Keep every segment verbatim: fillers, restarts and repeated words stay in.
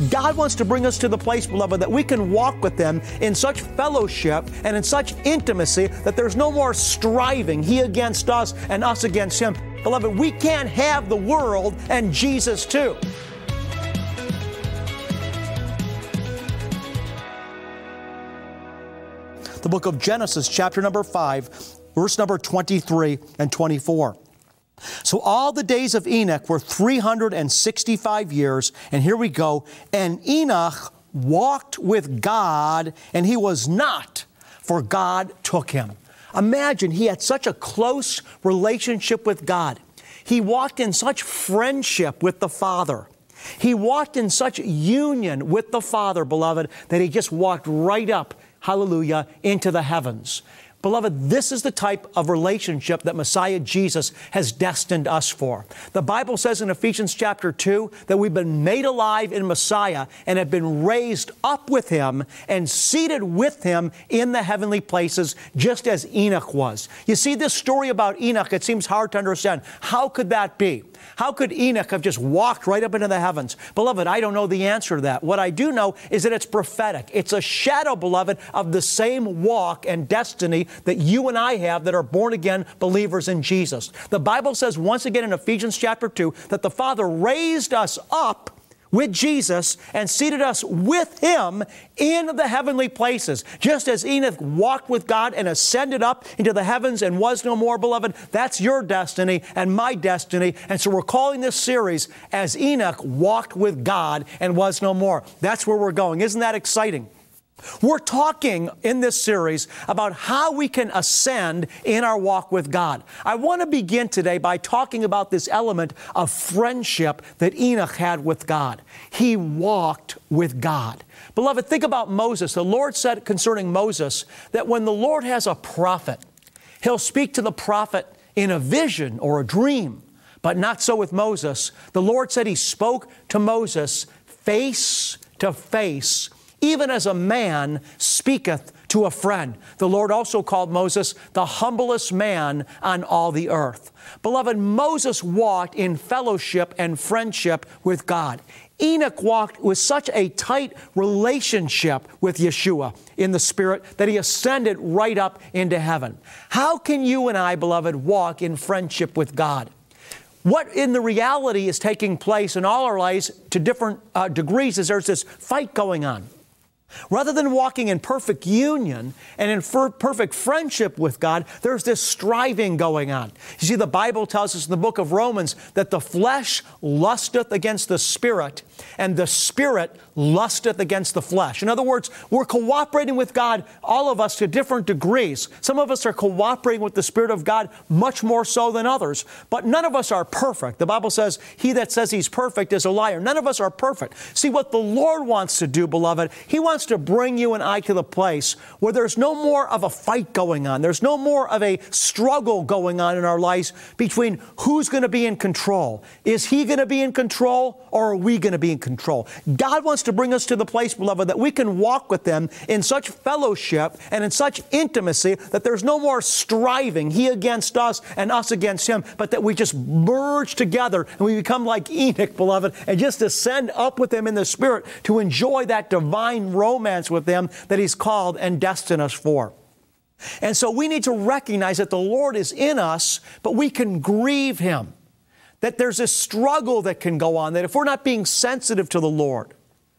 God wants to bring us to the place, beloved, that we can walk with Him in such fellowship and in such intimacy that there's no more striving, He against us and us against Him. Beloved, we can't have the world and Jesus too. The book of Genesis, chapter number five, verse number twenty-three and twenty-four. So all the days of Enoch were three hundred sixty-five years, and here we go, and Enoch walked with God, and he was not, for God took him. Imagine, he had such a close relationship with God. He walked in such friendship with the Father. He walked in such union with the Father, beloved, that he just walked right up, hallelujah, into the heavens. Beloved, this is the type of relationship that Messiah Jesus has destined us for. The Bible says in Ephesians chapter two that we've been made alive in Messiah and have been raised up with Him and seated with Him in the heavenly places, just as Enoch was. You see, this story about Enoch, it seems hard to understand. How could that be? How could Enoch have just walked right up into the heavens? Beloved, I don't know the answer to that. What I do know is that it's prophetic. It's a shadow, beloved, of the same walk and destiny that you and I have that are born-again believers in Jesus. The Bible says once again in Ephesians chapter two that the Father raised us up with Jesus and seated us with Him in the heavenly places. Just as Enoch walked with God and ascended up into the heavens and was no more, beloved, that's your destiny and my destiny. And so we're calling this series As Enoch Walked with God and Was No More. That's where we're going. Isn't that exciting? We're talking in this series about how we can ascend in our walk with God. I want to begin today by talking about this element of friendship that Enoch had with God. He walked with God. Beloved, think about Moses. The Lord said concerning Moses that when the Lord has a prophet, He'll speak to the prophet in a vision or a dream. But not so with Moses. The Lord said He spoke to Moses face to face, even as a man speaketh to a friend. The Lord also called Moses the humblest man on all the earth. Beloved, Moses walked in fellowship and friendship with God. Enoch walked with such a tight relationship with Yeshua in the Spirit that he ascended right up into heaven. How can you and I, beloved, walk in friendship with God? What in the reality is taking place in all our lives to different uh, degrees is there's this fight going on. Rather than walking in perfect union and in perfect friendship with God, there's this striving going on. You see, the Bible tells us in the book of Romans that the flesh lusteth against the Spirit, and the Spirit lusteth against the flesh. In other words, we're cooperating with God, all of us, to different degrees. Some of us are cooperating with the Spirit of God much more so than others, but none of us are perfect. The Bible says, he that says he's perfect is a liar. None of us are perfect. See, what the Lord wants to do, beloved, He wants to bring you and I to the place where there's no more of a fight going on. There's no more of a struggle going on in our lives between who's going to be in control. Is He going to be in control, or are we going to be in control? God wants to bring us to the place, beloved, that we can walk with Him in such fellowship and in such intimacy that there's no more striving, He against us and us against Him, but that we just merge together and we become like Enoch, beloved, and just ascend up with Him in the Spirit to enjoy that divine romance with Him that He's called and destined us for. And so we need to recognize that the Lord is in us, but we can grieve Him. That there's a struggle that can go on, that if we're not being sensitive to the Lord,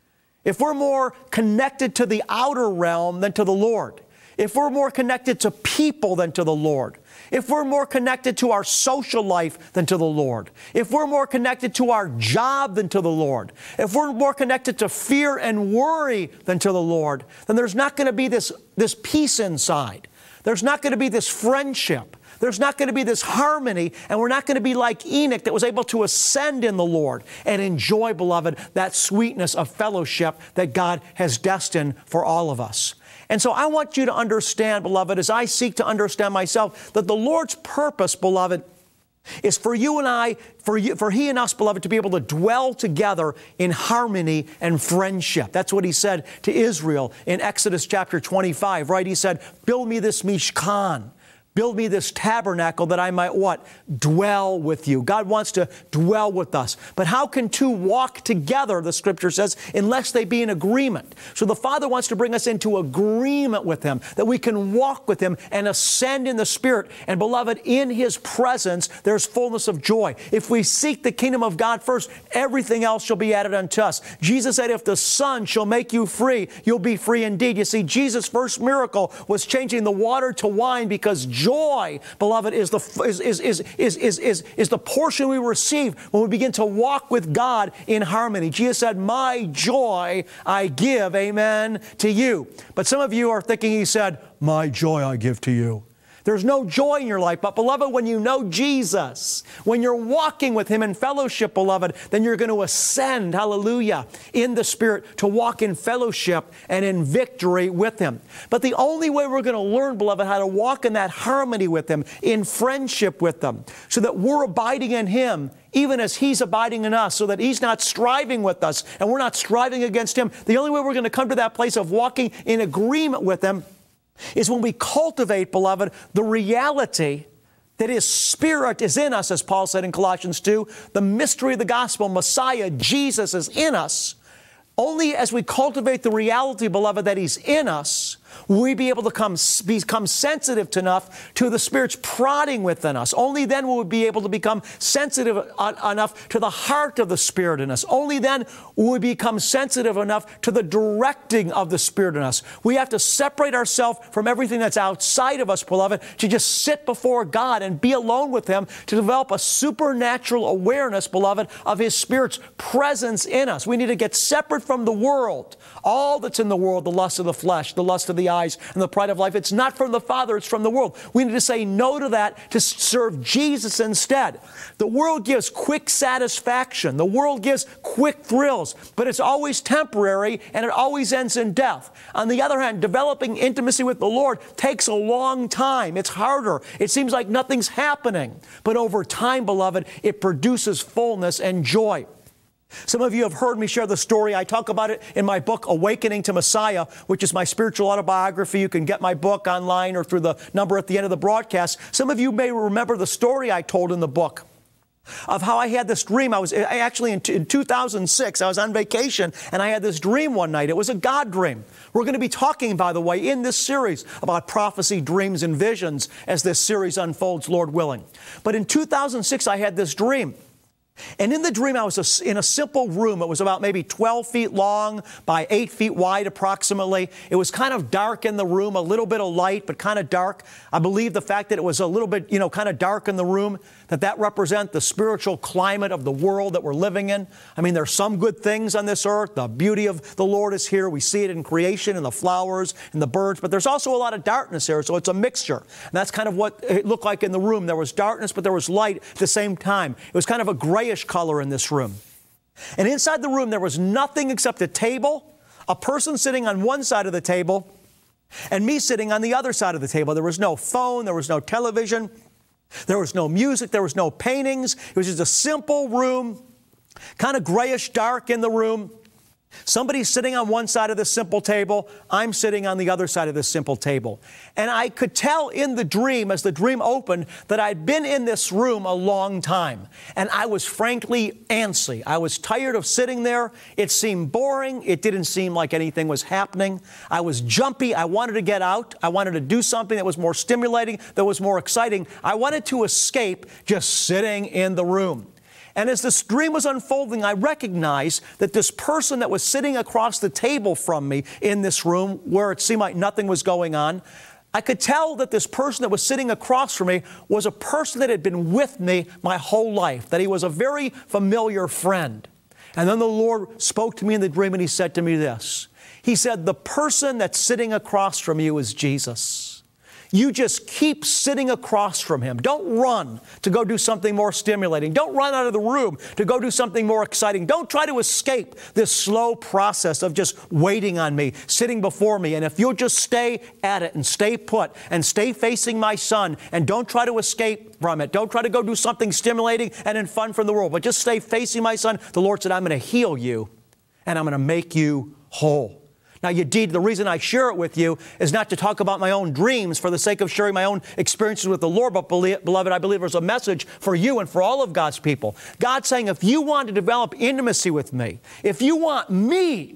if we're more connected to the outer realm than to the Lord, if we're more connected to people than to the Lord, if we're more connected to our social life than to the Lord, if we're more connected to our job than to the Lord, if we're more connected to fear and worry than to the Lord, then there's not going to be this, this peace inside. There's not going to be this friendship. There's not going to be this harmony, and we're not going to be like Enoch that was able to ascend in the Lord and enjoy, beloved, that sweetness of fellowship that God has destined for all of us. And so I want you to understand, beloved, as I seek to understand myself, that the Lord's purpose, beloved, is for you and I, for you, for He and us, beloved, to be able to dwell together in harmony and friendship. That's what He said to Israel in Exodus chapter twenty-five, right? He said, build me this Mishkan. Build me this tabernacle that I might what? Dwell with you. God wants to dwell with us. But how can two walk together, the Scripture says, unless they be in agreement? So the Father wants to bring us into agreement with Him, that we can walk with Him and ascend in the Spirit. And beloved, in His presence, there's fullness of joy. If we seek the kingdom of God first, everything else shall be added unto us. Jesus said, if the Son shall make you free, you'll be free indeed. You see, Jesus' first miracle was changing the water to wine, because joy, beloved, is the, is, is, is, is, is, is, is the portion we receive when we begin to walk with God in harmony. Jesus said, my joy I give, amen, to you. But some of you are thinking He said, my joy I give to you. There's no joy in your life. But beloved, when you know Jesus, when you're walking with Him in fellowship, beloved, then you're going to ascend, hallelujah, in the Spirit to walk in fellowship and in victory with Him. But the only way we're going to learn, beloved, how to walk in that harmony with Him, in friendship with Him, so that we're abiding in Him, even as He's abiding in us, so that He's not striving with us and we're not striving against Him. The only way we're going to come to that place of walking in agreement with Him is when we cultivate, beloved, the reality that His Spirit is in us, as Paul said in Colossians two. The mystery of the gospel, Messiah, Jesus, is in us. Only as we cultivate the reality, beloved, that He's in us, will we be able to come, become sensitive enough to the Spirit's prodding within us. Only then will we be able to become sensitive enough to the heart of the Spirit in us. Only then will we become sensitive enough to the directing of the Spirit in us. We have to separate ourselves from everything that's outside of us, beloved, to just sit before God and be alone with Him, to develop a supernatural awareness, beloved, of His Spirit's presence in us. We need to get separate from the world. All that's in the world, the lust of the flesh, the lust of the eyes, and the pride of life, it's not from the Father, it's from the world. We need to say no to that to serve Jesus instead. The world gives quick satisfaction. The world gives quick thrills, but it's always temporary and it always ends in death. On the other hand, developing intimacy with the Lord takes a long time. It's harder. It seems like nothing's happening. But over time, beloved, it produces fullness and joy. Some of you have heard me share the story. I talk about it in my book, Awakening to Messiah, which is my spiritual autobiography. You can get my book online or through the number at the end of the broadcast. Some of you may remember the story I told in the book of how I had this dream. I was I actually in, in two thousand six, I was on vacation, and I had this dream one night. It was a God dream. We're going to be talking, by the way, in this series about prophecy, dreams, and visions as this series unfolds, Lord willing. But in two thousand six, I had this dream. And in the dream, I was in a simple room. It was about maybe twelve feet long by eight feet wide approximately. It was kind of dark in the room, a little bit of light, but kind of dark. I believe the fact that it was a little bit, you know, kind of dark in the room, that that represents the spiritual climate of the world that we're living in. I mean, there's some good things on this earth. The beauty of the Lord is here. We see it in creation and the flowers and the birds, but there's also a lot of darkness here, so it's a mixture. And that's kind of what it looked like in the room. There was darkness, but there was light at the same time. It was kind of a grayish color in this room. And inside the room, there was nothing except a table, a person sitting on one side of the table, and me sitting on the other side of the table. There was no phone, there was no television, there was no music, there was no paintings. It was just a simple room, kind of grayish dark in the room. Somebody's sitting on one side of this simple table. I'm sitting on the other side of this simple table. And I could tell in the dream, as the dream opened, that I'd been in this room a long time. And I was frankly antsy. I was tired of sitting there. It seemed boring. It didn't seem like anything was happening. I was jumpy. I wanted to get out. I wanted to do something that was more stimulating, that was more exciting. I wanted to escape just sitting in the room. And as this dream was unfolding, I recognized that this person that was sitting across the table from me in this room, where it seemed like nothing was going on, I could tell that this person that was sitting across from me was a person that had been with me my whole life, that he was a very familiar friend. And then the Lord spoke to me in the dream and He said to me this. He said, the person that's sitting across from you is Jesus. You just keep sitting across from Him. Don't run to go do something more stimulating. Don't run out of the room to go do something more exciting. Don't try to escape this slow process of just waiting on me, sitting before me. And if you'll just stay at it and stay put and stay facing my Son and don't try to escape from it. Don't try to go do something stimulating and in fun from the world, but just stay facing my Son. The Lord said, I'm going to heal you and I'm going to make you whole. Now, you did, the reason I share it with you is not to talk about my own dreams for the sake of sharing my own experiences with the Lord, but beloved, I believe there's a message for you and for all of God's people. God's saying, if you want to develop intimacy with me, if you want me,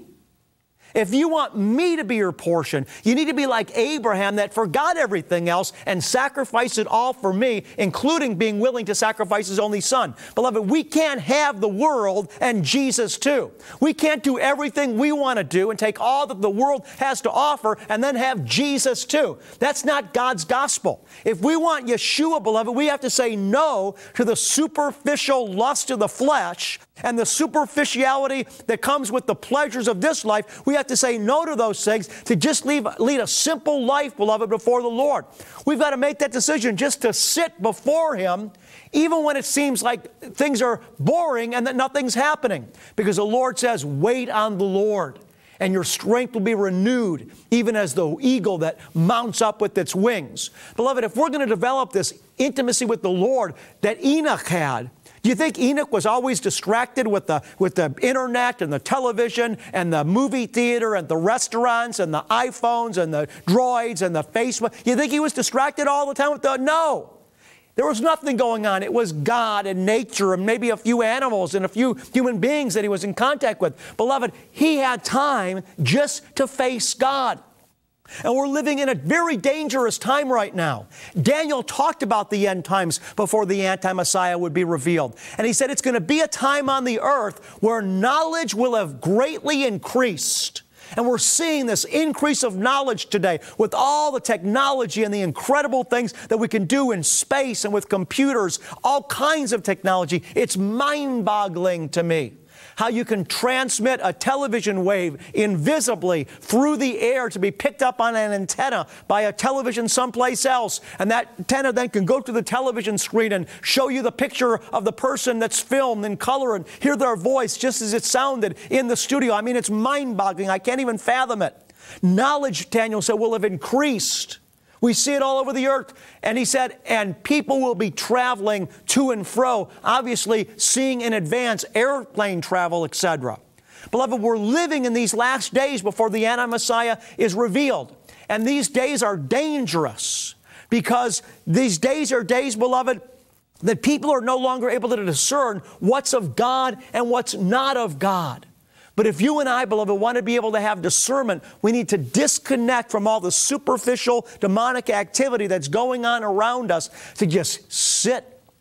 if you want me to be your portion, you need to be like Abraham that forgot everything else and sacrificed it all for me, including being willing to sacrifice his only son. Beloved, we can't have the world and Jesus too. We can't do everything we want to do and take all that the world has to offer and then have Jesus too. That's not God's gospel. If we want Yeshua, beloved, we have to say no to the superficial lust of the flesh and the superficiality that comes with the pleasures of this life. We have to say no to those things to just leave, lead a simple life, beloved, before the Lord. We've got to make that decision just to sit before Him, even when it seems like things are boring and that nothing's happening. Because the Lord says, wait on the Lord, and your strength will be renewed, even as the eagle that mounts up with its wings. Beloved, if we're going to develop this intimacy with the Lord that Enoch had, do you think Enoch was always distracted with the, with the internet and the television and the movie theater and the restaurants and the iPhones and the droids and the Facebook? You think he was distracted all the time with the, no. There was nothing going on. It was God and nature and maybe a few animals and a few human beings that he was in contact with. Beloved, he had time just to face God. And we're living in a very dangerous time right now. Daniel talked about the end times before the anti-Messiah would be revealed. And he said it's going to be a time on the earth where knowledge will have greatly increased. And we're seeing this increase of knowledge today with all the technology and the incredible things that we can do in space and with computers, all kinds of technology. It's mind-boggling to me how you can transmit a television wave invisibly through the air to be picked up on an antenna by a television someplace else. And that antenna then can go to the television screen and show you the picture of the person that's filmed in color and hear their voice just as it sounded in the studio. I mean, it's mind-boggling. I can't even fathom it. Knowledge, Daniel said, will have increased. We see it all over the earth. And he said, and people will be traveling to and fro, obviously seeing in advance airplane travel, et cetera. Beloved, we're living in these last days before the anti-Messiah is revealed. And these days are dangerous because these days are days, beloved, that people are no longer able to discern what's of God and what's not of God. But if you and I, beloved, want to be able to have discernment, we need to disconnect from all the superficial demonic activity that's going on around us to just sit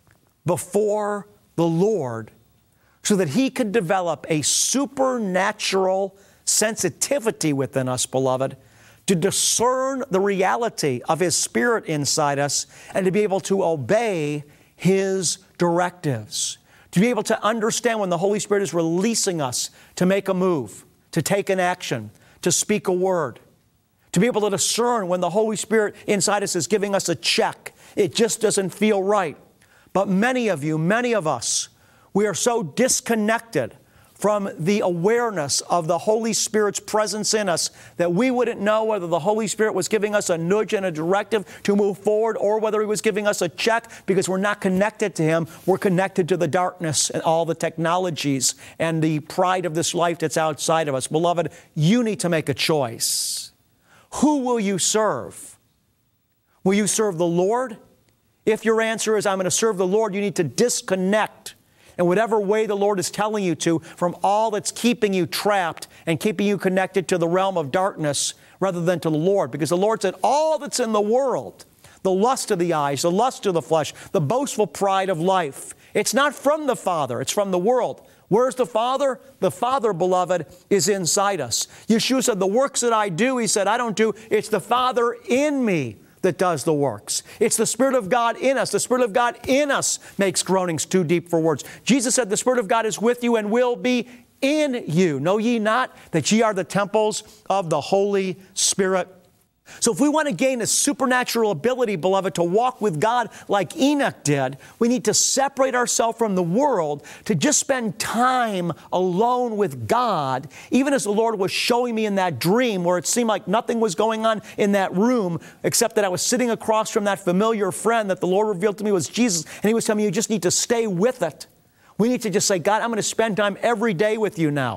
before the Lord so that He could develop a supernatural sensitivity within us, beloved, to discern the reality of His Spirit inside us and to be able to obey His directives. To be able to understand when the Holy Spirit is releasing us to make a move, to take an action, to speak a word. To be able to discern when the Holy Spirit inside us is giving us a check. It just doesn't feel right. But many of you, many of us, we are so disconnected from the awareness of the Holy Spirit's presence in us that we wouldn't know whether the Holy Spirit was giving us a nudge and a directive to move forward or whether He was giving us a check because we're not connected to Him. We're connected to the darkness and all the technologies and the pride of this life that's outside of us. Beloved, you need to make a choice. Who will you serve? Will you serve the Lord? If your answer is, I'm going to serve the Lord, you need to disconnect in whatever way the Lord is telling you to from all that's keeping you trapped and keeping you connected to the realm of darkness rather than to the Lord. Because the Lord said, all that's in the world, the lust of the eyes, the lust of the flesh, the boastful pride of life, it's not from the Father, it's from the world. Where's the Father? The Father, beloved, is inside us. Yeshua said, the works that I do, He said, I don't do, it's the Father in me that does the works. It's the Spirit of God in us. The Spirit of God in us makes groanings too deep for words. Jesus said, the Spirit of God is with you and will be in you. Know ye not that ye are the temples of the Holy Spirit? So if we want to gain a supernatural ability, beloved, to walk with God like Enoch did, we need to separate ourselves from the world to just spend time alone with God, even as the Lord was showing me in that dream where it seemed like nothing was going on in that room except that I was sitting across from that familiar friend that the Lord revealed to me was Jesus, and He was telling me you just need to stay with it. We need to just say, God, I'm going to spend time every day with you now.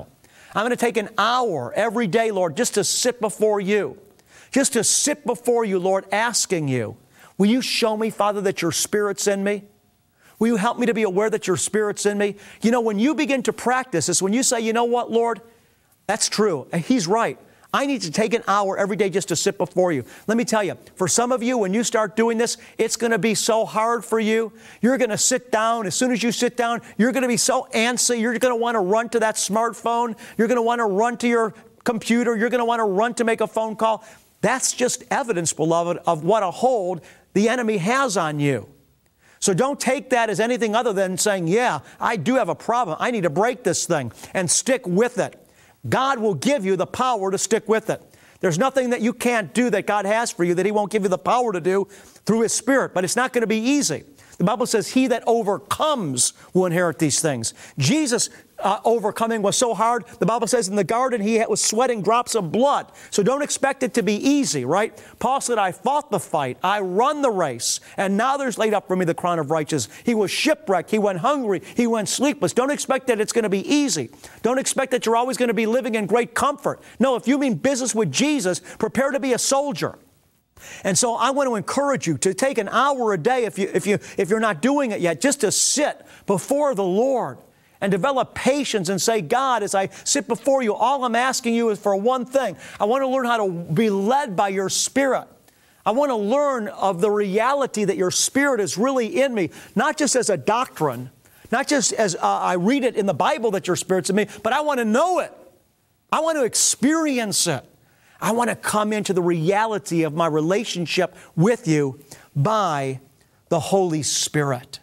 I'm going to take an hour every day, Lord, just to sit before you. Just to sit before you, Lord, asking you, will you show me, Father, that your Spirit's in me? Will you help me to be aware that your Spirit's in me? You know, when you begin to practice this, when you say, you know what, Lord, that's true. He's right. I need to take an hour every day just to sit before you. Let me tell you, for some of you, when you start doing this, it's going to be so hard for you. You're going to sit down. As soon as you sit down, you're going to be so antsy. You're going to want to run to that smartphone. You're going to want to run to your computer. You're going to want to run to make a phone call. That's just evidence, beloved, of what a hold the enemy has on you. So don't take that as anything other than saying, yeah, I do have a problem. I need to break this thing and stick with it. God will give you the power to stick with it. There's nothing that you can't do that God has for you that He won't give you the power to do through His Spirit. But it's not going to be easy. The Bible says, he that overcomes will inherit these things. Jesus uh, overcoming was so hard. The Bible says in the garden he was sweating drops of blood. So don't expect it to be easy, right? Paul said, I fought the fight. I run the race. And now there's laid up for me the crown of righteousness. He was shipwrecked. He went hungry. He went sleepless. Don't expect that it's going to be easy. Don't expect that you're always going to be living in great comfort. No, if you mean business with Jesus, prepare to be a soldier. And so I want to encourage you to take an hour a day, if, you, if, you, if you're not doing it yet, just to sit before the Lord and develop patience and say, God, as I sit before you, all I'm asking you is for one thing. I want to learn how to be led by your Spirit. I want to learn of the reality that your Spirit is really in me, not just as a doctrine, not just as uh, I read it in the Bible that your Spirit's in me, but I want to know it. I want to experience it. I want to come into the reality of my relationship with you by the Holy Spirit.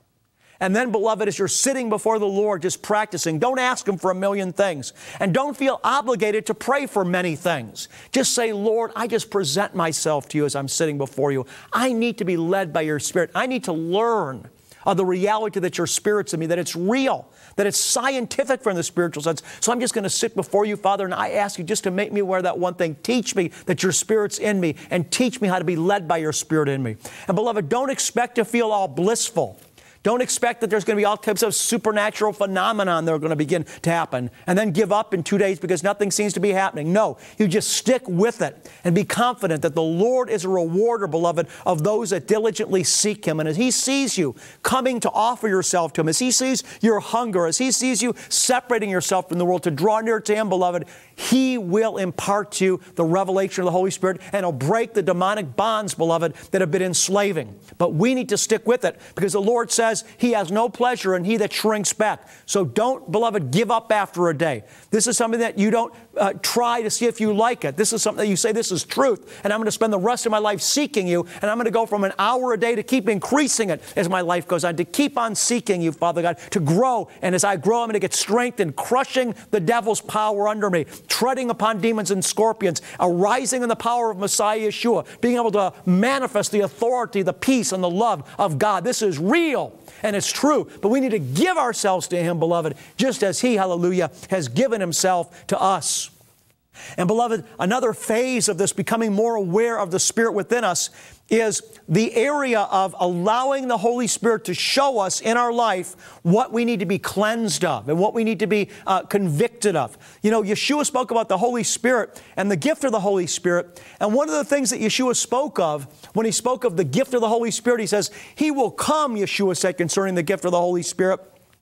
And then, beloved, as you're sitting before the Lord just practicing, don't ask Him for a million things. And don't feel obligated to pray for many things. Just say, Lord, I just present myself to you as I'm sitting before you. I need to be led by your Spirit. I need to learn of the reality that your Spirit's in me, that it's real, that it's scientific from the spiritual sense. So I'm just going to sit before you, Father, and I ask you just to make me aware of that one thing. Teach me that your Spirit's in me, and teach me how to be led by your Spirit in me. And beloved, don't expect to feel all blissful. Don't expect that there's going to be all types of supernatural phenomenon that are going to begin to happen and then give up in two days because nothing seems to be happening. No, you just stick with it and be confident that the Lord is a rewarder, beloved, of those that diligently seek Him. And as He sees you coming to offer yourself to Him, as He sees your hunger, as He sees you separating yourself from the world to draw near to Him, beloved, He will impart to you the revelation of the Holy Spirit, and He'll break the demonic bonds, beloved, that have been enslaving. But we need to stick with it because the Lord says He has no pleasure in he that shrinks back. So don't, beloved, give up after a day. This is something that you don't uh, try to see if you like it. This is something that you say, this is truth, and I'm going to spend the rest of my life seeking you, and I'm going to go from an hour a day to keep increasing it as my life goes on, to keep on seeking you, Father God, to grow. And as I grow, I'm going to get strength in crushing the devil's power under me, treading upon demons and scorpions, arising in the power of Messiah Yeshua, being able to manifest the authority, the peace, and the love of God. This is real. And it's true, but we need to give ourselves to Him, beloved, just as He, hallelujah, has given Himself to us. And beloved, another phase of this becoming more aware of the Spirit within us is the area of allowing the Holy Spirit to show us in our life what we need to be cleansed of and what we need to be uh, convicted of. You know, Yeshua spoke about the Holy Spirit and the gift of the Holy Spirit. And one of the things that Yeshua spoke of when He spoke of the gift of the Holy Spirit, He says, He will come, Yeshua said, concerning the gift of the Holy Spirit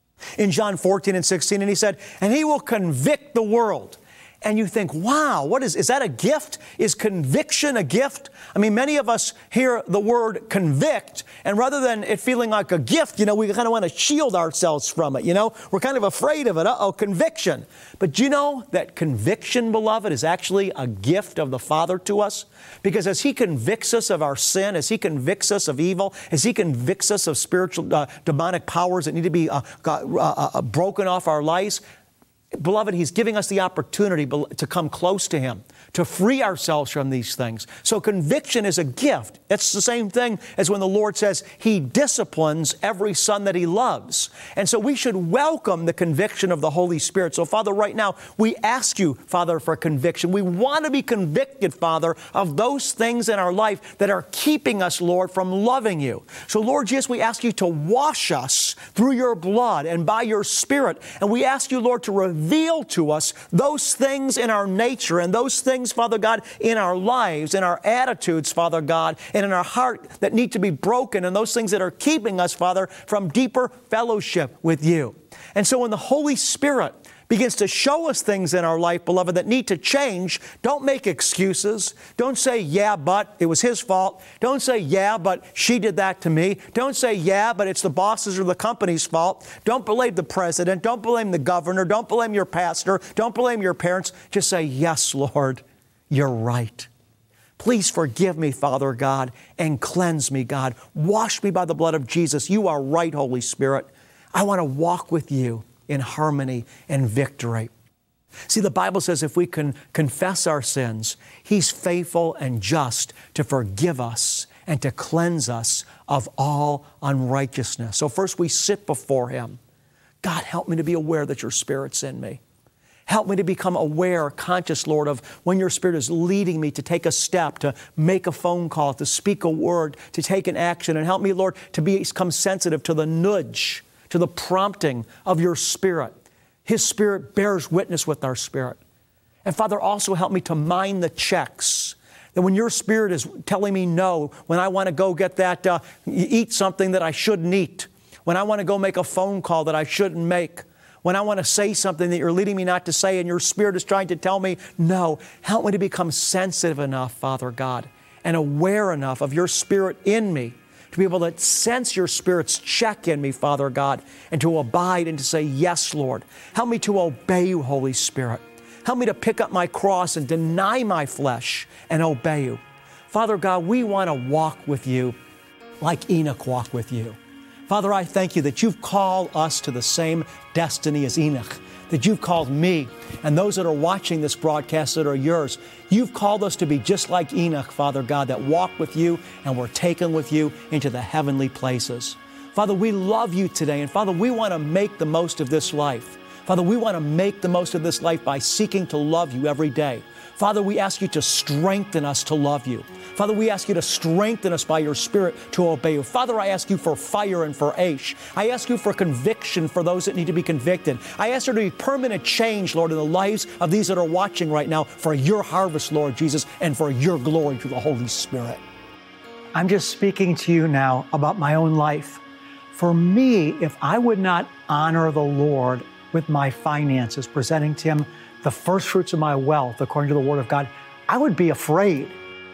in John fourteen and sixteen. And He said, and He will convict the world. And you think, wow, what is, is that a gift? Is conviction a gift? I mean, many of us hear the word convict, and rather than it feeling like a gift, you know, we kind of want to shield ourselves from it, you know? We're kind of afraid of it. Uh-oh, conviction. But do you know that conviction, beloved, is actually a gift of the Father to us? Because as He convicts us of our sin, as He convicts us of evil, as He convicts us of spiritual, uh, demonic powers that need to be uh, got, uh, uh, broken off our lives, beloved, He's giving us the opportunity to come close to Him, to free ourselves from these things. So conviction is a gift. It's the same thing as when the Lord says He disciplines every son that He loves. And so we should welcome the conviction of the Holy Spirit. So, Father, right now, we ask you, Father, for conviction. We want to be convicted, Father, of those things in our life that are keeping us, Lord, from loving you. So, Lord Jesus, we ask you to wash us through your blood and by your Spirit. And we ask you, Lord, to reveal reveal to us those things in our nature and those things, Father God, in our lives, in our attitudes, Father God, and in our heart that need to be broken, and those things that are keeping us, Father, from deeper fellowship with you. And so when the Holy Spirit begins to show us things in our life, beloved, that need to change, don't make excuses. Don't say, yeah, but it was his fault. Don't say, yeah, but she did that to me. Don't say, yeah, but it's the boss's or the company's fault. Don't blame the president. Don't blame the governor. Don't blame your pastor. Don't blame your parents. Just say, yes, Lord, you're right. Please forgive me, Father God, and cleanse me, God. Wash me by the blood of Jesus. You are right, Holy Spirit. I want to walk with you in harmony and victory. See, the Bible says if we can confess our sins, He's faithful and just to forgive us and to cleanse us of all unrighteousness. So first we sit before Him. God, help me to be aware that your Spirit's in me. Help me to become aware, conscious, Lord, of when your Spirit is leading me to take a step, to make a phone call, to speak a word, to take an action. And help me, Lord, to become sensitive to the nudge, to the prompting of your Spirit. His Spirit bears witness with our spirit. And Father, also help me to mind the checks. That when your Spirit is telling me no, when I want to go get that, uh, eat something that I shouldn't eat, when I want to go make a phone call that I shouldn't make, when I want to say something that you're leading me not to say and your Spirit is trying to tell me no, help me to become sensitive enough, Father God, and aware enough of your Spirit in me to be able to sense your Spirit's check in me, Father God, and to abide and to say, yes, Lord. Help me to obey you, Holy Spirit. Help me to pick up my cross and deny my flesh and obey you. Father God, we want to walk with you like Enoch walked with you. Father, I thank you that you've called us to the same destiny as Enoch, that you've called me and those that are watching this broadcast that are yours. You've called us to be just like Enoch, Father God, that walk with you and we're taken with you into the heavenly places. Father, we love you today, and Father, we want to make the most of this life. Father, we want to make the most of this life by seeking to love you every day. Father, we ask you to strengthen us to love you. Father, we ask you to strengthen us by your Spirit to obey you. Father, I ask you for fire and for ash. I ask you for conviction for those that need to be convicted. I ask there to be permanent change, Lord, in the lives of these that are watching right now for your harvest, Lord Jesus, and for your glory through the Holy Spirit. I'm just speaking to you now about my own life. For me, if I would not honor the Lord with my finances, presenting to Him the first fruits of my wealth, according to the Word of God, I would be afraid.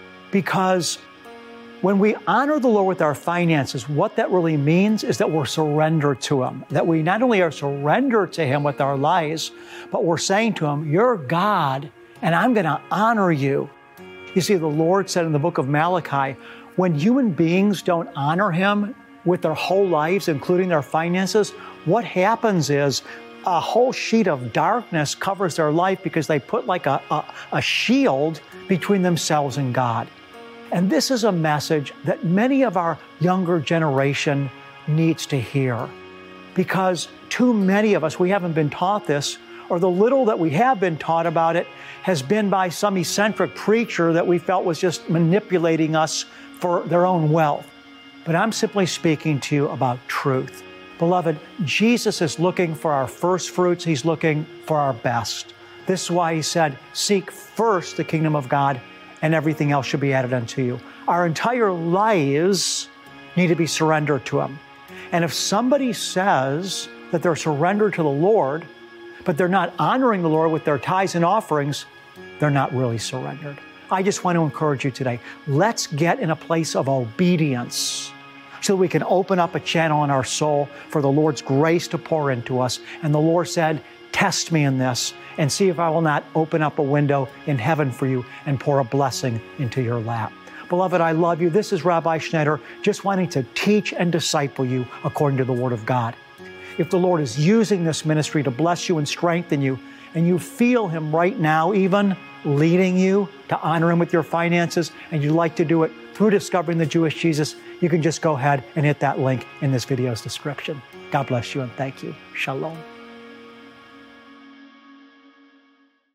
Because when we honor the Lord with our finances, what that really means is that we're surrendered to Him. That we not only are surrendered to Him with our lives, but we're saying to Him, you're God, and I'm going to honor you. You see, the Lord said in the book of Malachi, when human beings don't honor Him with their whole lives, including their finances, what happens is a whole sheet of darkness covers their life because they put like a, a, a shield between themselves and God. And this is a message that many of our younger generation needs to hear, because too many of us, we haven't been taught this, or the little that we have been taught about it has been by some eccentric preacher that we felt was just manipulating us for their own wealth. But I'm simply speaking to you about truth. Beloved, Jesus is looking for our first fruits. He's looking for our best. This is why He said, seek first the kingdom of God, and everything else should be added unto you. Our entire lives need to be surrendered to Him. And if somebody says that they're surrendered to the Lord, but they're not honoring the Lord with their tithes and offerings, they're not really surrendered. I just want to encourage you today, let's get in a place of obedience so that we can open up a channel in our soul for the Lord's grace to pour into us. And the Lord said, test me in this and see if I will not open up a window in heaven for you and pour a blessing into your lap. Beloved, I love you. This is Rabbi Schneider, just wanting to teach and disciple you according to the Word of God. If the Lord is using this ministry to bless you and strengthen you, and you feel Him right now even leading you to honor Him with your finances, and you'd like to do it through discovering the Jewish Jesus, you can just go ahead and hit that link in this video's description. God bless you and thank you. Shalom.